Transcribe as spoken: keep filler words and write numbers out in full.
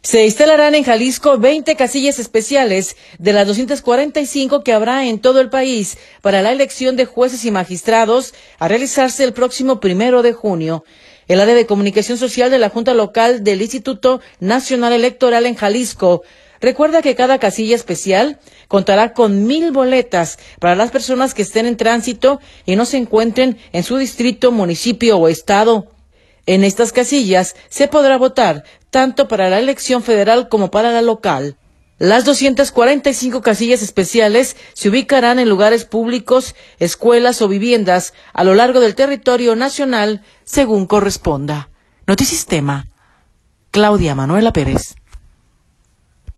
Se instalarán en Jalisco veinte casillas especiales de las doscientas cuarenta y cinco que habrá en todo el país para la elección de jueces y magistrados a realizarse el próximo primero de junio. El área de comunicación social de la Junta Local del Instituto Nacional Electoral en Jalisco recuerda que cada casilla especial contará con mil boletas para las personas que estén en tránsito y no se encuentren en su distrito, municipio o estado. En estas casillas se podrá votar tanto para la elección federal como para la local. Las doscientas cuarenta y cinco casillas especiales se ubicarán en lugares públicos, escuelas o viviendas a lo largo del territorio nacional, según corresponda. Notisistema, Claudia Manuela Pérez.